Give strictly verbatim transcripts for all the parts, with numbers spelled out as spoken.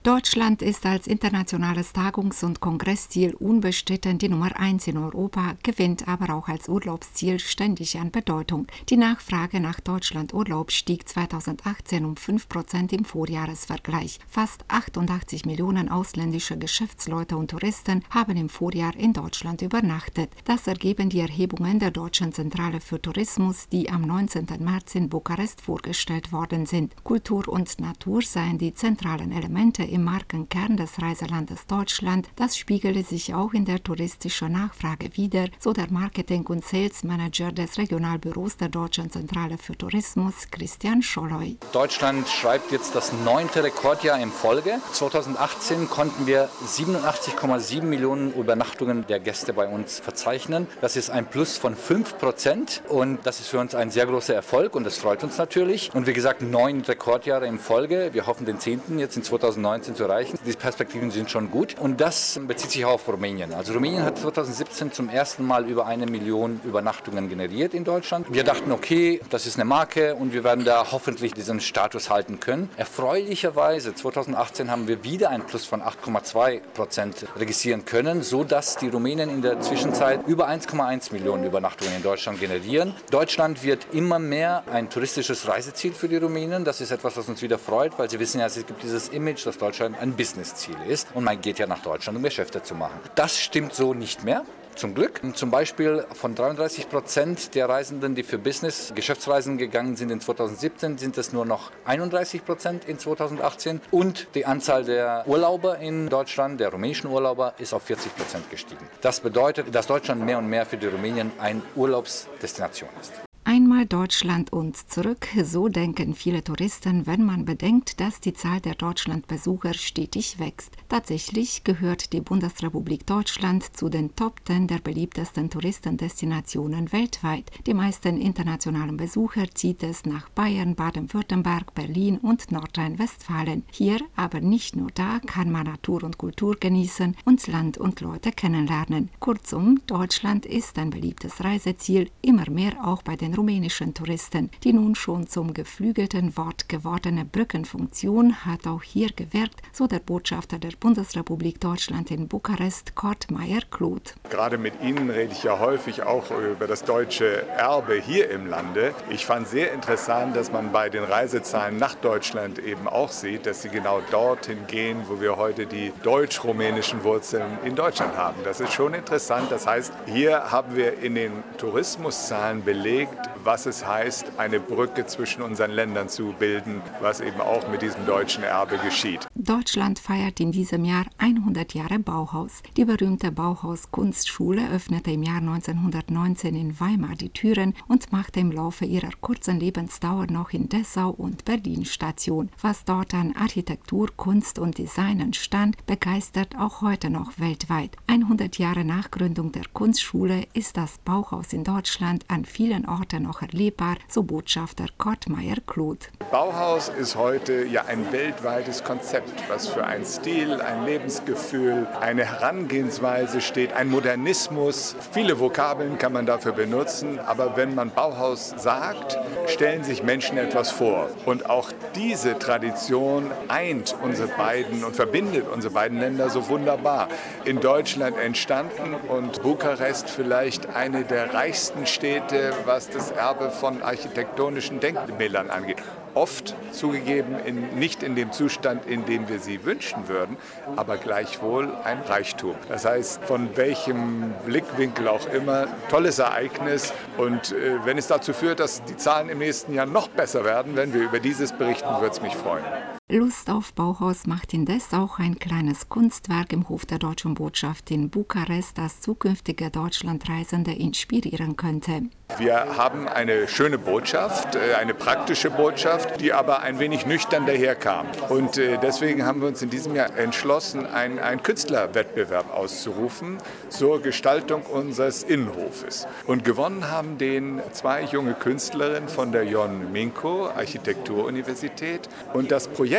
Deutschland ist als internationales Tagungs- und Kongressziel unbestritten die Nummer eins in Europa, gewinnt aber auch als Urlaubsziel ständig an Bedeutung. Die Nachfrage nach Deutschlandurlaub stieg zweitausendachtzehn um fünf Prozent im Vorjahresvergleich. Fast achtundachtzig Millionen ausländische Geschäftsleute und Touristen haben im Vorjahr in Deutschland übernachtet. Das ergeben die Erhebungen der Deutschen Zentrale für Tourismus, die am neunzehnten März in Bukarest vorgestellt worden sind. Kultur und Natur seien die zentralen Elemente im Markenkern des Reiselandes Deutschland. Das spiegele sich auch in der touristischen Nachfrage wider, so der Marketing- und Sales Manager des Regionalbüros der Deutschen Zentrale für Tourismus, Christian Scholloy. Deutschland schreibt jetzt das neunte Rekordjahr in Folge. zweitausendachtzehn konnten wir siebenundachtzig Komma sieben Millionen Übernachtungen der Gäste bei uns verzeichnen. Das ist ein Plus von fünf Prozent und das ist für uns ein sehr großer Erfolg und das freut uns natürlich. Und wie gesagt, neun Rekordjahre in Folge. Wir hoffen, den zehnten jetzt in zweitausendneunzehn zu erreichen. Die Perspektiven sind schon gut und das bezieht sich auch auf Rumänien. Also Rumänien hat zweitausendsiebzehn zum ersten Mal über eine Million Übernachtungen generiert in Deutschland. Wir dachten, okay, das ist eine Marke und wir werden da hoffentlich diesen Status halten können. Erfreulicherweise zweitausendachtzehn haben wir wieder ein Plus von acht Komma zwei Prozent registrieren können, sodass die Rumänen in der Zwischenzeit über eins Komma eins Millionen Übernachtungen in Deutschland generieren. Deutschland wird immer mehr ein touristisches Reiseziel für die Rumänen. Das ist etwas, was uns wieder freut, weil sie wissen ja, es gibt dieses Image, dass Deutschland ein Businessziel ist und man geht ja nach Deutschland, um Geschäfte zu machen. Das stimmt so nicht mehr. Zum Glück. Zum Beispiel von dreiunddreißig Prozent der Reisenden, die für Business, Geschäftsreisen gegangen sind in zweitausendsiebzehn, sind es nur noch einunddreißig Prozent in zweitausendachtzehn. Und die Anzahl der Urlauber in Deutschland, der rumänischen Urlauber, ist auf vierzig Prozent gestiegen. Das bedeutet, dass Deutschland mehr und mehr für die Rumänien eine Urlaubsdestination ist. Einmal Deutschland und zurück, so denken viele Touristen, wenn man bedenkt, dass die Zahl der Deutschlandbesucher stetig wächst. Tatsächlich gehört die Bundesrepublik Deutschland zu den Top zehn der beliebtesten Touristendestinationen weltweit. Die meisten internationalen Besucher zieht es nach Bayern, Baden-Württemberg, Berlin und Nordrhein-Westfalen. Hier, aber nicht nur da, kann man Natur und Kultur genießen und Land und Leute kennenlernen. Kurzum, Deutschland ist ein beliebtes Reiseziel, immer mehr auch bei den rumänischen Touristen. Die nun schon zum geflügelten Wort gewordene Brückenfunktion hat auch hier gewirkt, so der Botschafter der Bundesrepublik Deutschland in Bukarest, Kurt Meyer-Kluth. Gerade mit Ihnen rede ich ja häufig auch über das deutsche Erbe hier im Lande. Ich fand sehr interessant, dass man bei den Reisezahlen nach Deutschland eben auch sieht, dass sie genau dorthin gehen, wo wir heute die deutsch-rumänischen Wurzeln in Deutschland haben. Das ist schon interessant. Das heißt, hier haben wir in den Tourismuszahlen belegt, was es heißt, eine Brücke zwischen unseren Ländern zu bilden, was eben auch mit diesem deutschen Erbe geschieht. Deutschland feiert in diesem Jahr hundert Jahre Bauhaus. Die berühmte Bauhaus-Kunstschule öffnete im Jahr neunzehnhundertneunzehn in Weimar die Türen und machte im Laufe ihrer kurzen Lebensdauer noch in Dessau und Berlin Station. Was dort an Architektur, Kunst und Design entstand, begeistert auch heute noch weltweit. hundert Jahre nach Gründung der Kunstschule ist das Bauhaus in Deutschland an vielen Orten noch erlebbar, so Botschafter Kurt Meyer-Kluth. Bauhaus ist heute ja ein weltweites Konzept, was für einen Stil, ein Lebensgefühl, eine Herangehensweise steht, ein Modernismus. Viele Vokabeln kann man dafür benutzen, aber wenn man Bauhaus sagt, stellen sich Menschen etwas vor. Und auch diese Tradition eint unsere beiden und verbindet unsere beiden Länder so wunderbar. In Deutschland entstanden und Bukarest vielleicht eine der reichsten Städte, was das Erbe von architektonischen Denkmälern angeht. Oft zugegeben in, nicht in dem Zustand, in dem wir sie wünschen würden, aber gleichwohl ein Reichtum. Das heißt, von welchem Blickwinkel auch immer, tolles Ereignis. Und äh, wenn es dazu führt, dass die Zahlen im nächsten Jahr noch besser werden, wenn wir über dieses berichten, würde es mich freuen. Lust auf Bauhaus macht indes auch ein kleines Kunstwerk im Hof der Deutschen Botschaft in Bukarest, das zukünftige Deutschlandreisende inspirieren könnte. Wir haben eine schöne Botschaft, eine praktische Botschaft, die aber ein wenig nüchtern daherkam. Und deswegen haben wir uns in diesem Jahr entschlossen, einen, einen Künstlerwettbewerb auszurufen zur Gestaltung unseres Innenhofes. Und gewonnen haben den zwei junge Künstlerinnen von der Jon Minko Architekturuniversität. Und das Projekt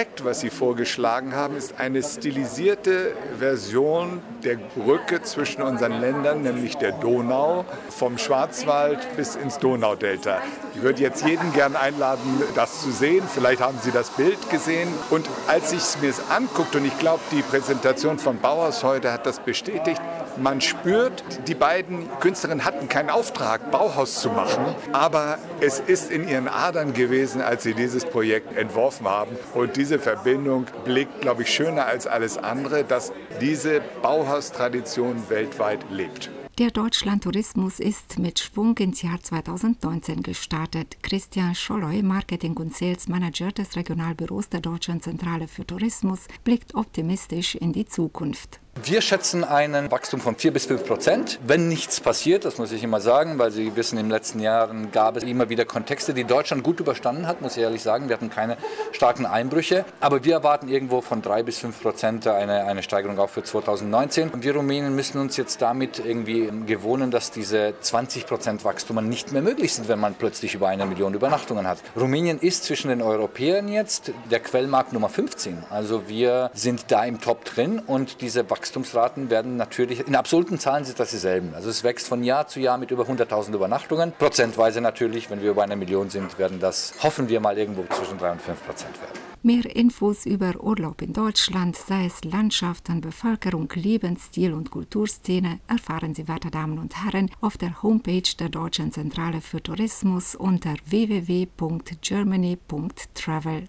Projekt, was Sie vorgeschlagen haben, ist eine stilisierte Version der Brücke zwischen unseren Ländern, nämlich der Donau, vom Schwarzwald bis ins Donaudelta. Ich würde jetzt jeden gern einladen, das zu sehen. Vielleicht haben Sie das Bild gesehen. Und als ich es mir anguckt, und ich glaube, die Präsentation von Bauhaus heute hat das bestätigt, man spürt, die beiden Künstlerinnen hatten keinen Auftrag, Bauhaus zu machen, aber es ist in ihren Adern gewesen, als sie dieses Projekt entworfen haben. Und diese Verbindung blickt, glaube ich, schöner als alles andere, dass diese Bauhaustradition weltweit lebt. Der Deutschland-Tourismus ist mit Schwung ins Jahr zweitausendneunzehn gestartet. Christian Scholloy, Marketing- und Sales Manager des Regionalbüros der Deutschen Zentrale für Tourismus, blickt optimistisch in die Zukunft. Wir schätzen ein Wachstum von vier bis fünf Prozent, wenn nichts passiert, das muss ich immer sagen, weil Sie wissen, in den letzten Jahren gab es immer wieder Kontexte, die Deutschland gut überstanden hat, muss ich ehrlich sagen. Wir hatten keine starken Einbrüche, aber wir erwarten irgendwo von drei bis fünf Prozent eine, eine Steigerung auch für zweitausendneunzehn. Und wir Rumänen müssen uns jetzt damit irgendwie gewohnen, dass diese zwanzig Prozent Wachstum nicht mehr möglich sind, wenn man plötzlich über eine Million Übernachtungen hat. Rumänien ist zwischen den Europäern jetzt der Quellmarkt Nummer fünfzehn, also wir sind da im Top drin und diese Wachstum Wachstumsraten werden natürlich, in absoluten Zahlen sind das dieselben. Also es wächst von Jahr zu Jahr mit über hunderttausend Übernachtungen. Prozentweise natürlich, wenn wir über eine Million sind, werden das, hoffen wir mal, irgendwo zwischen drei und fünf Prozent werden. Mehr Infos über Urlaub in Deutschland, sei es Landschaften, Bevölkerung, Lebensstil und Kulturszene, erfahren Sie, werte Damen und Herren, auf der Homepage der Deutschen Zentrale für Tourismus unter w w w punkt germany punkt travel.